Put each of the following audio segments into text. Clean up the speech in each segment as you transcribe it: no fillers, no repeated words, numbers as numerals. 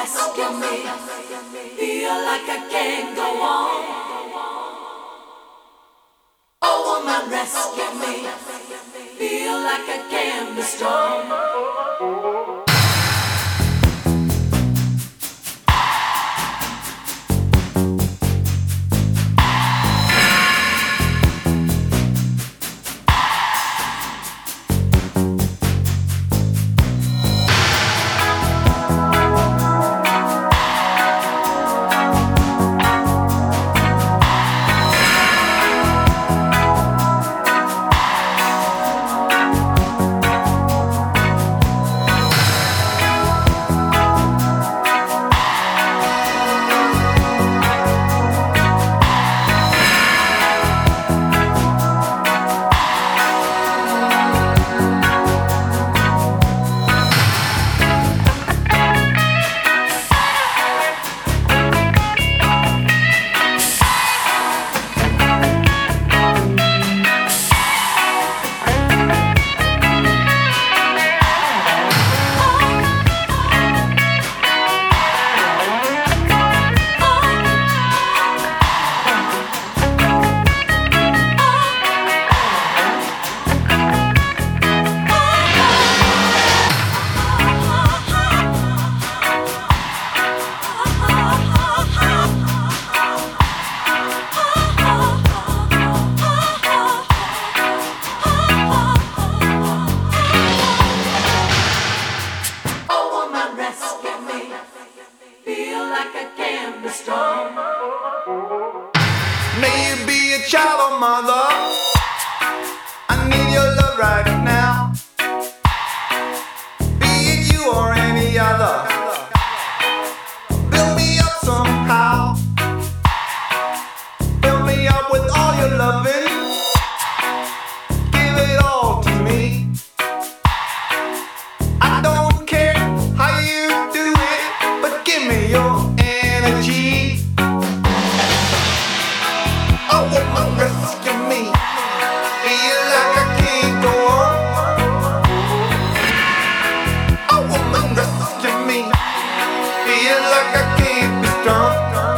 rescue me. Feel like I can't go on. Oh, woman, rescue me. Feel like I can't be strong. May you be a child or mother, I need your love right now. Be it you or any other, build me up somehow. Fill me up with all your loving, give it all to me. I don't care how you do it, but give me your energy. Oh, woman, rescue me. Feel like I can't go on. Oh, woman, rescue me. Feel like I can't be strong.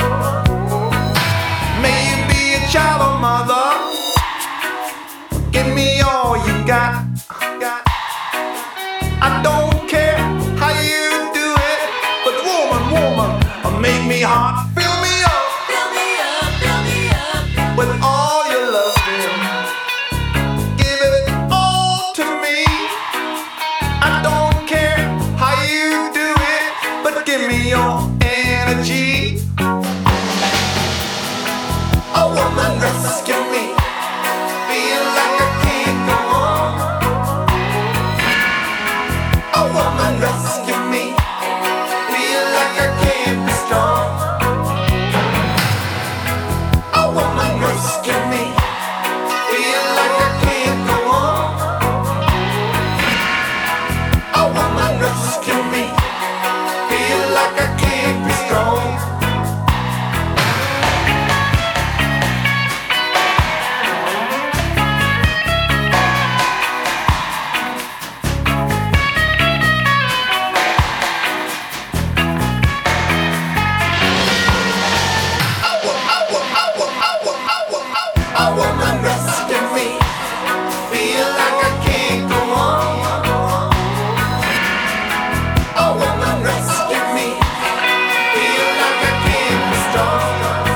May you be a child or mother, give me all you got. I don't care how you do it, but woman, make me hot. Fill me up with all your loving. Give it all to me. I don't care how you do it, but give me your energy. Oh, woman, rescue me. Feel like I can't go on. Oh, woman, rescue me. Feel like I can't be strong. Oh, woman, rescue me. Feel like I can't go on. Oh, woman, rescue me. Feel like I can't be strong. Oh, woman, rescue me. Feel like I can't go on. Oh, woman, rescue me. Feel like I can't be strong.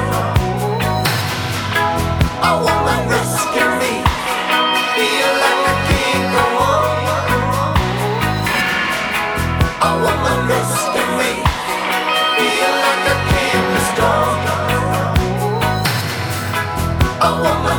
Oh, woman, rescue me. Feel like I can't go on. Oh, woman, rescue me. Feel like I can't be strong. Oh, woman.